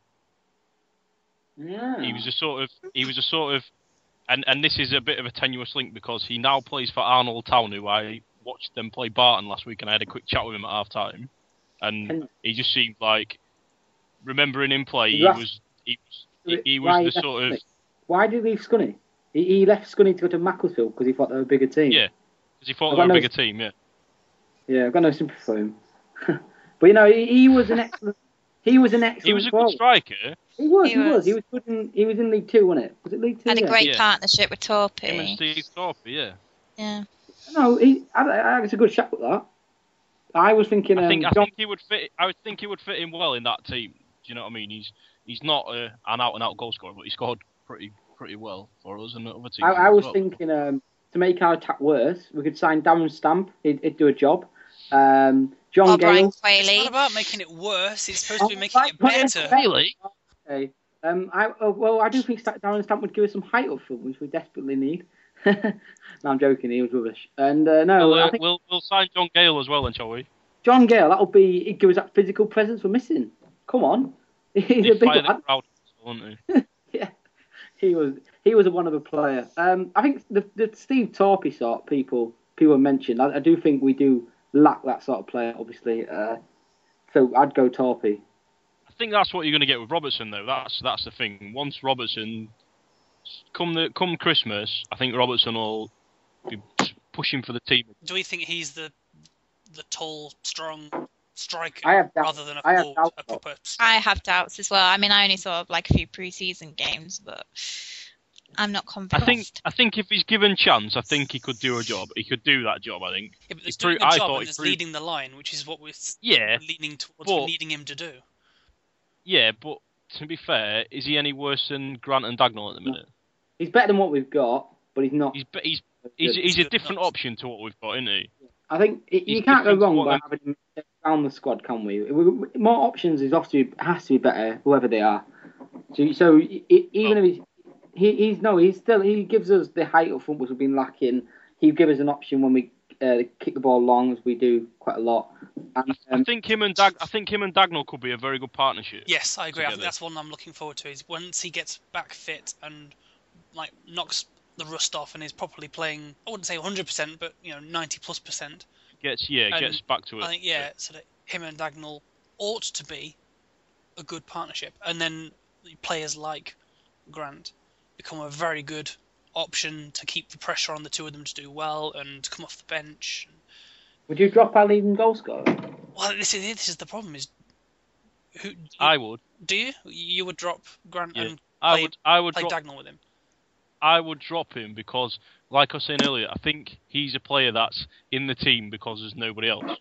Yeah. He was a sort of he was a sort of and, and this is a bit of a tenuous link because he now plays for Arnold Town, who I watched them play Barton last week, and I had a quick chat with him at half time, and Can- he just seemed like remembering him play, he He left- was he was he, he Why was he the sort left of Scunny? Why did he leave Scunny? He, he left Scunny to go to Macclesfield because he thought they were a bigger team. yeah, because he thought I've they were got a no- bigger team, yeah. Yeah, I've got no sympathy for him. But you know, he, he was an excellent. He was an excellent. He was a good forward. striker. He was. He He, was. was. He was good. In, he was in League Two, wasn't it? Was it League Two? Had a yeah. great Yeah. partnership with Him and Torpy. Steve Thorpe, yeah. Yeah. No, he. I, I, I, it's a good shot with that. I was thinking. Um, I think I John, think he would fit. I would think he would fit in well in that team. Do you know what I mean? He's he's not uh, an out and out goal scorer, but he scored pretty pretty well for us and other teams. I, I as was well. thinking um, to make our attack worse, we could sign Darren Stamp. He'd, he'd do a job. Um, John Or Brian Gale. It's not Quayle. about making it worse, it's supposed to be Oh, making right, it right, better. right. Really? Okay. Um, I oh, well, I do think Sta- Darren Stamp would give us some height up front, which we desperately need. No, I'm joking. He was rubbish. And uh, no, We'll, I uh, think we'll we'll sign John Gale as well, then, shall we? John Gale. That'll be. He'd give us that physical presence we're missing. Come on, he's a He'd big fire lad. the crowd, wouldn't he? Yeah, he was. He was a one of a player. Um, I think the the Steve Torpy sort people people mentioned. I, I do think we do lack that sort of player, obviously. Uh, so I'd go Torpy. I think that's what you're going to get with Robertson, though. That's that's the thing. Once Robertson come the come Christmas, I think Robertson will be pushing for the team. Do we think he's the the tall, strong striker I have doubts. rather than a, I have forward, doubts. a proper I have doubts as well. I mean, I only saw like a few pre-season games, but I'm not I convinced. think I think if he's given chance, I think he could do a job. He could do that job. I think. Yeah, but He there's doing pro- a I job thought and he there's proved- leading the line, which is what we're s- Yeah, leaning towards but- needing him to do. yeah, but to be fair, is he any worse than Grant and Dagnall at the minute? He's better than what we've got, but he's not. He's be- he's as he's, good. he's a Good different enough. option to what we've got, isn't he? I think it, you He's can't go different to wrong what by them- having him around the squad, can we? We- we- More options is obviously has to be better, whoever they are. So, so i- i- even Well- if he's, he, he's no, he's still he gives us the height up front which we've been lacking. He gives us an option when we uh, kick the ball long, as we do quite a lot. And, I um, think him and Dag- I think him and Dagnall could be a very good partnership. Yes, I agree. I think Together. that's one I'm looking forward to. Is once he gets back fit and like knocks the rust off and is properly playing. I wouldn't say one hundred percent, but you know, ninety plus percent. Gets yeah, And gets back to it. I think yeah, so that him and Dagnall ought to be a good partnership, and then players like Grant become a very good option to keep the pressure on the two of them to do well and come off the bench. would you drop our leading goal scorer? Well, this is this is the problem. Is who I would. do you you would drop Grant Yeah. and I play, would. I would play drop. Dagnall with him? I would drop him because, like I was saying earlier, I think he's a player that's in the team because there's nobody else.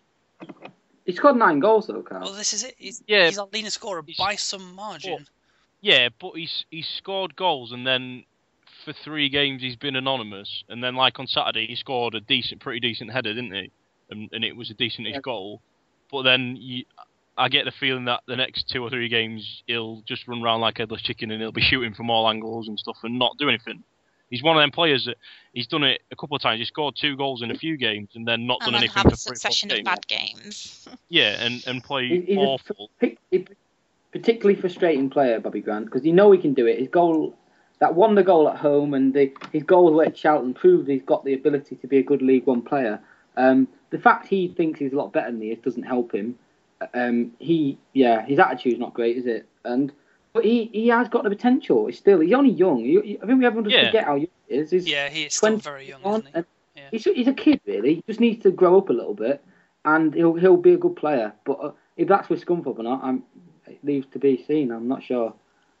He scored nine goals though, Carl. Well, this is it. He's, Yeah, he's our leading scorer he's- by some margin. Yeah, but he's he's scored goals and then for three games he's been anonymous, and then like on Saturday he scored a decent, pretty decent header, didn't he? And and it was a decentish Yeah. goal. But then you, I get the feeling that the next two or three games he'll just run around like a headless chicken and he'll be shooting from all angles and stuff and not do anything. He's one of them players that he's done it a couple of times. He scored two goals in a few games and then not And done then anything have for a three, four succession of games. bad games. Yeah, and and play He- he's awful. a p- particularly frustrating player, Bobby Grant, because you know he can do it. His goal, that wonder goal at home, and the, his goal away at Charlton proved he's got the ability to be a good League One player. Um, the fact he thinks he's a lot better than he is doesn't help him. Um, he, yeah, his attitude's not great, is it? And but he, he has got the potential. He's still he's only young. You, you, I think everyone does Yeah. forget how young he is. He's Yeah, he is still twenty very young, on, isn't he? and Yeah. He's, he's a kid, really. He just needs to grow up a little bit, and he'll he'll be a good player. But uh, if that's with Scunthorpe or not, I'm, it leaves to be seen. I'm not sure.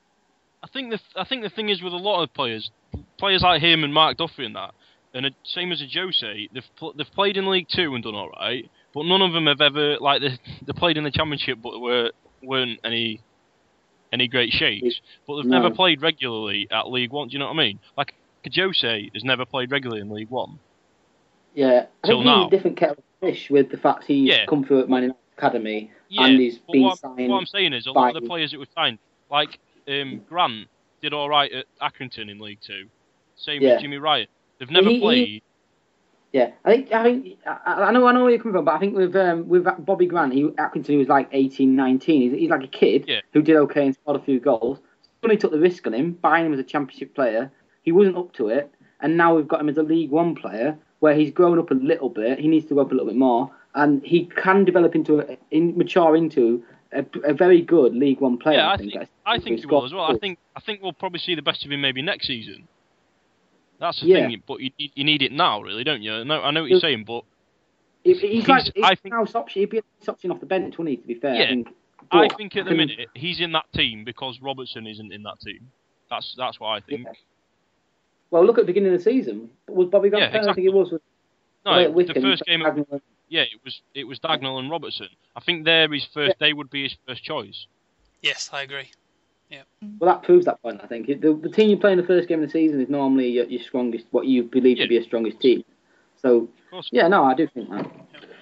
I think the I think the thing is with a lot of players, players like him and Mark Duffy and that, and a, same as a Jose, they've pl- they've played in League Two and done all right, but none of them have ever like they they played in the Championship, but were weren't any any great shakes. But they've No. never played regularly at League One. Do you know what I mean? Like Jose has never played regularly in League One. Yeah, I Till think he's now. a different kettle of fish with the fact he's Yeah. come through at Man United Academy Yeah, and he's but been what, signed. what I'm saying is a by- lot of the players that we've signed, like um, Grant, did all right at Accrington in League Two. Same Yeah. with Jimmy Ryan. They've never He- he- played. Yeah, I think I think I, I know I know where you're coming from, but I think with um, with Bobby Grant, he Accrington he was like eighteen, nineteen. He's, he's like a kid Yeah. who did okay and scored a few goals. Sonny took the risk on him, buying him as a Championship player. He wasn't up to it, and now we've got him as a League One player where he's grown up a little bit. He needs to grow up a little bit more, and he can develop into a, in, mature into a, a very good League One player. Yeah, I I think. think That's- I think he's he will got- as well. I think I think we'll probably see the best of him maybe next season. That's the Yeah. thing, but you, you need it now, really, don't you? I know, I know what you're saying, but He- he's, he's- like he's I think- now option. He'd be a nice option off the bench, wouldn't he? To be fair, Yeah. I think. I But think at the can- minute he's in that team because Robertson isn't in that team. That's that's what I think. Yeah. Well, look at the beginning of the season. Was Bobby Grant Yeah, playing? I think exactly. it was. With, No, with it was the Wickham, first game. Of, Dagnall. yeah, it was it was Dagnall and Robertson. I think they're his first. They would be his first choice. Yes, I agree. Well, that proves that point. I think the, the team you play in the first game of the season is normally your, your strongest, what you believe Yeah. to be your strongest team. So, Of course. yeah, no, I do think that.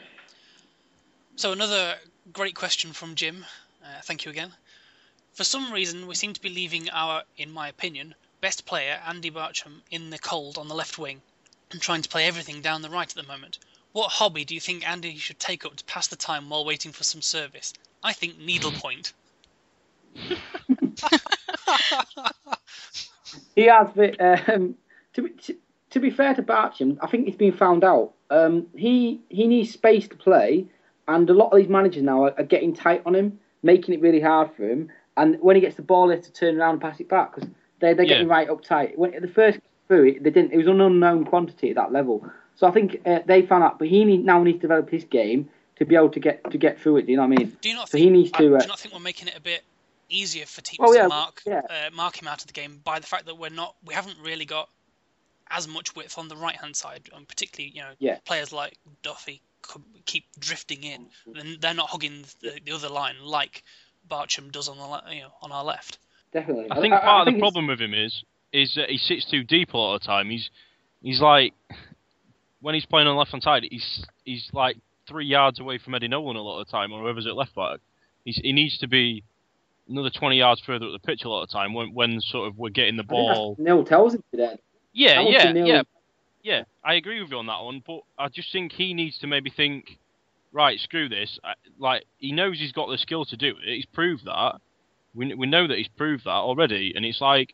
So another great question from Jim. Uh, thank you again. For some reason, we seem to be leaving our, in my opinion, best player, Andy Barcham, in the cold on the left wing and trying to play everything down the right at the moment. What hobby do you think Andy should take up to pass the time while waiting for some service? I think needlepoint. He has been. Um, to, be, to, to be fair to Barcham, I think it's been found out. Um, he he needs space to play, and a lot of these managers now are, are getting tight on him, making it really hard for him. And when he gets the ball, they have to turn around and pass it back because they're they're getting Yeah. right up tight. When the first through it, they didn't. It was an unknown quantity at that level. So I think uh, they found out. But he need, now needs to develop his game to be able to get to get through it. Do you know what I mean? Do you not So think? he needs to, do uh, you not think we're making it a bit easier for teams Well, yeah, to mark yeah. uh, mark him out of the game by the fact that we're not, we haven't really got as much width on the right hand side, and particularly you know Yeah. players like Duffy could keep drifting in. Then they're not hugging the, the other line like Barcham does on the le- you know on our left. Definitely. I think part of the think it's- problem with him is is that he sits too deep a lot of the time. He's he's like when he's playing on the left hand side, he's he's like three yards away from Eddie Nolan a lot of the time, or whoever's at left back. He's, he needs to be another twenty yards further up the pitch a lot of the time when when sort of we're getting the ball. Neil tells him today. Yeah, yeah, yeah, yeah. I agree with you on that one, but I just think he needs to maybe think, right, screw this. I, like he knows he's got the skill to do it. He's proved that. We we know that he's proved that already, and it's like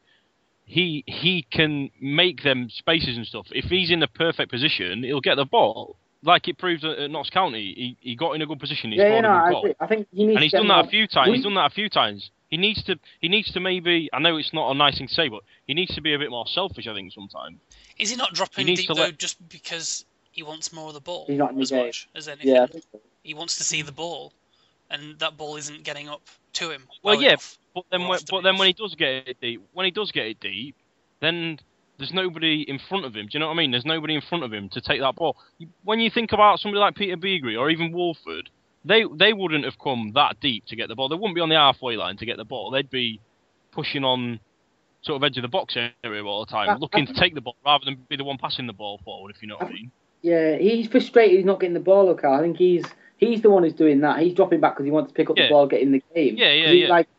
he he can make them spaces and stuff. If he's in the perfect position, he'll get the ball. Like it proved at, at Notts County, he, he got in a good position. He yeah, scored yeah, no, a good I, goal. agree. I think he needs. And he's to done get that more- a few times. We- He's done that a few times. He needs to. He needs to maybe. I know it's not a nice thing to say, but he needs to be a bit more selfish. I think sometimes. Is he not dropping He needs deep to though let- just because he wants more of the ball He's not in the as game. much as anything? Yeah, I think so. He wants to see the ball, and that ball isn't getting up to him. Well, yeah, enough. but then, More when, often but it then is. when he does get it deep, when he does get it deep, then there's nobody in front of him. Do you know what I mean? There's nobody in front of him to take that ball. When you think about somebody like Peter Beagrie or even Wolford, they they wouldn't have come that deep to get the ball. They wouldn't be on the halfway line to get the ball. They'd be pushing on sort of edge of the box area all the time, I- looking I- to take the ball rather than be the one passing the ball forward. If you know what I mean. Yeah, he's frustrated. He's not getting the ball, okay. I think he's he's the one who's doing that. He's dropping back because he wants to pick up Yeah. the ball, get in the game. Yeah, yeah, 'Cause he's yeah. Like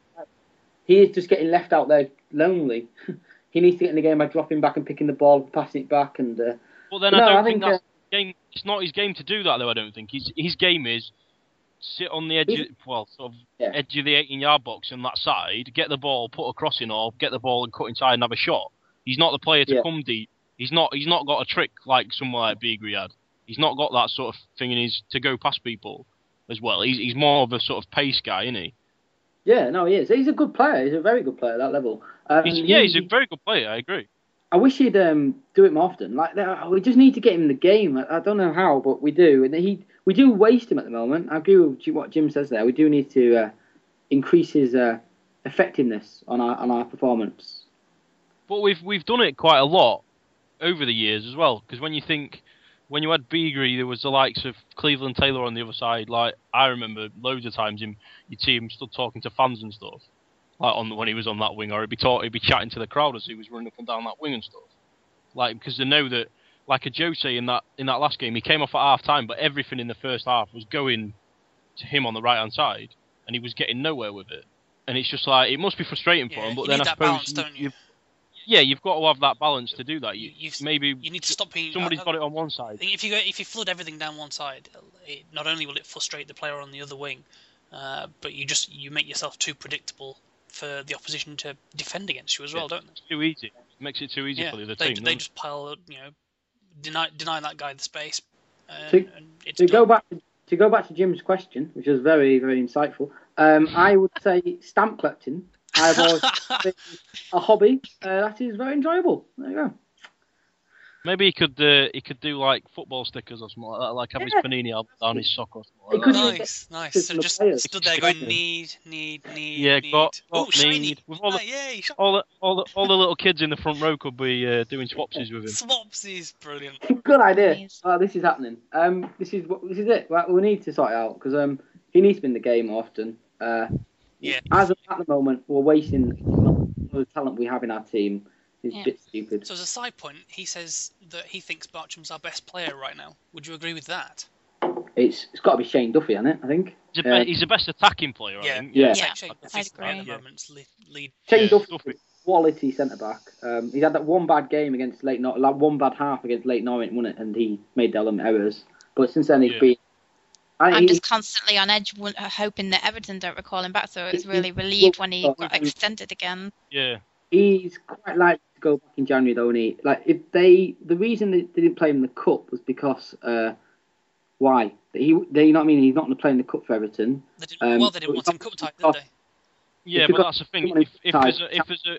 he is just getting left out there lonely. He needs to get in the game by dropping back and picking the ball, passing it back, and. Uh, But then no, I don't I think, think, that's his game. It's not his game to do that, though. I don't think his his game is sit on the edge, of, He's- well, sort of Yeah. edge of the eighteen-yard box on that side, get the ball, put a crossing, or get the ball and cut inside and have a shot. He's not the player to Yeah. come deep. He's not. He's not got a trick like someone like Beagrie had. He's not got that sort of thing in his to go past people as well. He's he's more of a sort of pace guy, isn't he? Yeah, no, he is. He's a good player. He's a very good player at that level. Um, He's, he- yeah, he's a very good player. I agree. I wish he'd um, do it more often. Like that- we just need to get him in the game. I, I don't know how, but we do. And he, we do waste him at the moment. I agree with what Jim says there. We do need to uh, increase his uh, effectiveness on our on our performance. But we've we've done it quite a lot over the years as well. Because when you think, when you had Beagrie, there was the likes of Cleveland Taylor on the other side. Like I remember loads of times him, you'd see him still talking to fans and stuff. Like on when he was on that wing, or he'd be talk, he'd be chatting to the crowd as he was running up and down that wing and stuff. Like because they know that, like a Jose in that in that last game, he came off at half time, but everything in the first half was going to him on the right hand side, and he was getting nowhere with it. And it's just like it must be frustrating for Yeah, him. But you then need I that suppose balance, don't you? you've- yeah, you've got to have that balance to do that. You, You- you've- maybe You need to stop being. somebody's I- I got it on one side. think if you go, if you flood everything down one side, it, not only will it frustrate the player on the other wing, uh, but you just you make yourself too predictable for the opposition to defend against you as well, don't they? It's too easy. It makes it too easy Yeah, for the other they, team. they doesn't just pile, you know, deny deny that guy the space, uh, To- and it's To done. go back to, to go back to Jim's question, which was very very insightful. Um, I would say stamp collecting. I've always been a hobby. Uh, that is very enjoyable. There you go. it? Maybe he could uh, he could do like football stickers or something like that, like have his Yeah. Panini album on his sock or something He like could that. even Nice, nice. Just So from the just players. stood there going, Yeah. need, need, need, Yeah, need. got- Oh, got shiny. need. With all the- Ah, yay, sh- All the, all the all the little kids in the front row could be uh, doing swapsies with him. Swapsies, brilliant. Good idea. Nice. Oh, this is happening. Um, this is what this is it. Well, we need to sort it out because um, he needs to be in the game often. Uh, Yeah. As of at the moment, we're wasting the talent we have in our team. It's Yeah. a bit stupid. So as a side point, he says that he thinks Bartram's our best player right now. Would you agree with that? It's it's got to be Shane Duffy, hasn't it? I think. He's, the Yeah. be- he's the best attacking player, I Yeah. think. Yeah. Shane- Yeah, Shane I'd Duffy's agree. at the Yeah. moment lead. lead. Shane Yeah, Duffy, Duffy. quality centre back. Um, he's had that one bad game against Late Nor- like one bad half against Late Norwich, won it, and he made the element errors. But since then, he's Yeah. been. I, I'm he- just constantly on edge, won- hoping that Everton don't recall him back. So I was He- really he- relieved when he well, got he- extended again. Yeah. He's quite likely to go back in January, though. And he like if they the reason they didn't play him in the cup was because uh, why he they you know what I mean he's not going to play in the cup for Everton. They didn't, Um, well, they didn't but want him it's cup tight, did not- they? Yeah, It's but because that's the thing. someone If, if there's a if there's a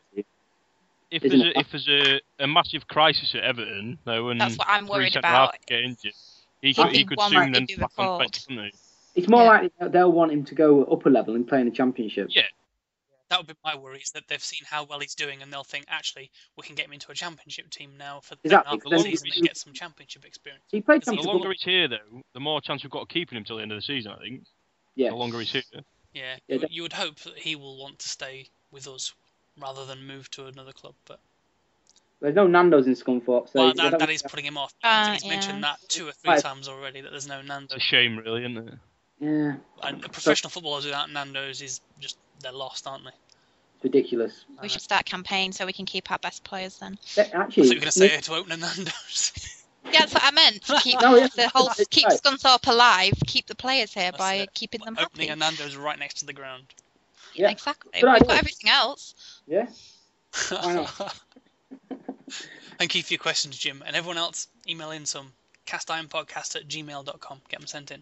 if Isn't there's it? a, if there's a, a massive crisis at Everton, though, and That's what I'm three worried centre about. halves get injured, he He'd could he be could one soon likely then to be pass on recalled. effect, couldn't he? It's more Yeah. likely that they'll want him to go upper level and play in the Championship. Yeah. That would be my worry, is that they've seen how well he's doing and they'll think, actually, we can get him into a championship team now for the Exactly, second half of the because season then- and get some championship experience. He played The The Championship. longer he's here, though, the more chance we've got of keeping him till the end of the season. I think. Yeah. The longer he's here. Yeah, Yeah, you, that- you would hope that he will want to stay with us rather than move to another club, but There's no Nando's in Scunthorpe, so Well, they that, don't- that is putting him off. Uh, He's yeah. mentioned that two or three Right. times already, that there's no It's Nando's. a shame, really, isn't it? yeah, And professional footballers without Nando's is just, they're lost, aren't they? it's ridiculous. We should start a campaign so we can keep our best players then. Eh, I Actually, thought you were going to say to open a Nando's. Yeah, that's what I meant. To keep No, yeah, the whole it's keep right. Scunthorpe alive, keep the players here That's by it. keeping them Opening happy. a Nando's right next to the ground. Yeah. Exactly. Good We've idea. got everything else. yeah. Why not? Thank you for your questions, Jim. And everyone else, email in some. castironpodcast at gmail dot com. Get them sent in.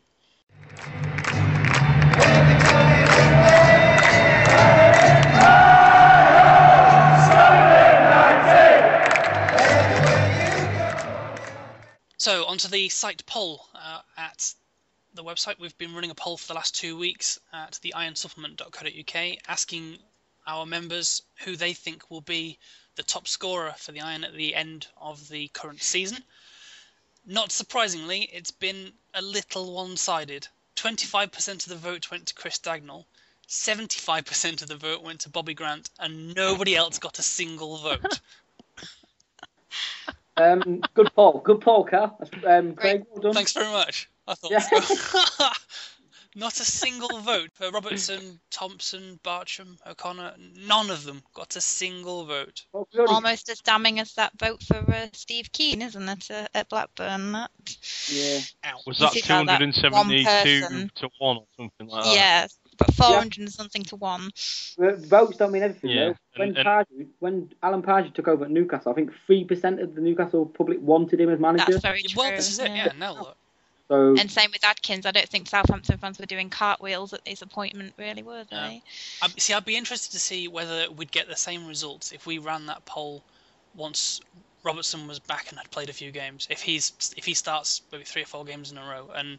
So, onto the site poll uh, at the website. We've been running a poll for the last two weeks at the iron supplement dot co dot U K, asking our members who they think will be the top scorer for the Iron at the end of the current season. Not surprisingly, it's been a little one-sided. twenty-five percent of the vote went to Chris Dagnall, seventy-five percent of the vote went to Bobby Grant, and nobody else got a single vote. Um, good poll, good poll, Carl. That's, um, Craig, well done. Thanks very much. I thought Yeah. so. Not a single vote for Robertson, Thompson, Bartram, O'Connor. None of them got a single vote. Well, we've already- Almost as damning as that vote for uh, Steve Keane, isn't it, uh, at Blackburn? That. Yeah. Ow. Was You that see two how that hundred seventy-two one person- to one or something like that? Yeah, but four hundred and something to one. Uh, Votes don't mean everything, Yeah, though. When, and- and- Pardew, when Alan Pardew took over at Newcastle, I think three percent of the Newcastle public wanted him as manager. That's very true. Well, this is it. Yeah. Now look. So And same with Adkins. I don't think Southampton fans were doing cartwheels at his appointment, really, were they? No. I, see, I'd be interested to see whether we'd get the same results if we ran that poll once Robertson was back and had played a few games. If he's if he starts maybe three or four games in a row and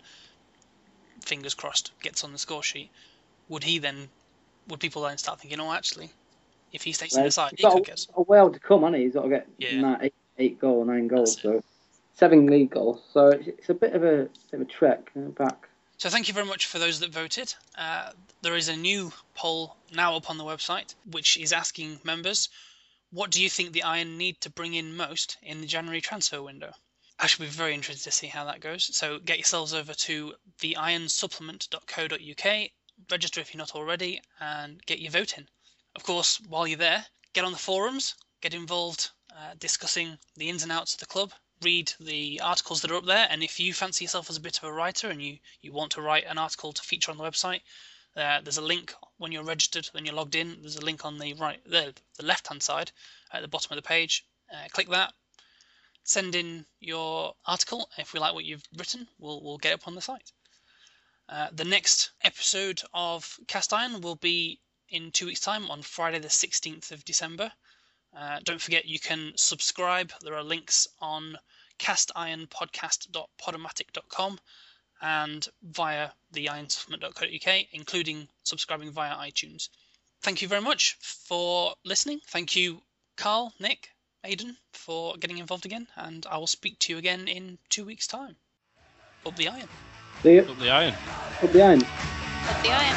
fingers crossed gets on the score sheet, would he then? Would people then start thinking, oh, actually, if he stays in well, the side, he's he got could a, get. a while to come, hasn't he? He's got to get Yeah. nine, eight, eight goals, nine goals, That's it. so seven league goals. So it's, it's a bit of a bit of a trek uh, back. So thank you very much for those that voted. Uh, there is a new poll now up on the website, which is asking members, what do you think the Iron need to bring in most in the January transfer window? I should be very interested to see how that goes. So get yourselves over to the iron supplement dot co dot U K, register if you're not already, and get your vote in. Of course, while you're there, get on the forums, get involved uh, discussing the ins and outs of the club, read the articles that are up there, and if you fancy yourself as a bit of a writer and you, you want to write an article to feature on the website, uh, there's a link when you're registered, when you're logged in, there's a link on the right, the, the left-hand side at the bottom of the page. Uh, click that, send in your article. If we like what you've written, we'll, we'll get it up on the site. Uh, the next episode of Cast Iron will be in two weeks' time on Friday the sixteenth of December. Uh, don't forget you can subscribe. There are links on cast iron podcast dot podomatic dot com and via the iron supplement dot co dot U K, including subscribing via iTunes. Thank you very much for listening. Thank you, Carl, Nick, Aidan, for getting involved again, and I will speak to you again in two weeks' time. Up the iron. See you. Up the iron. Up the iron. Up the iron.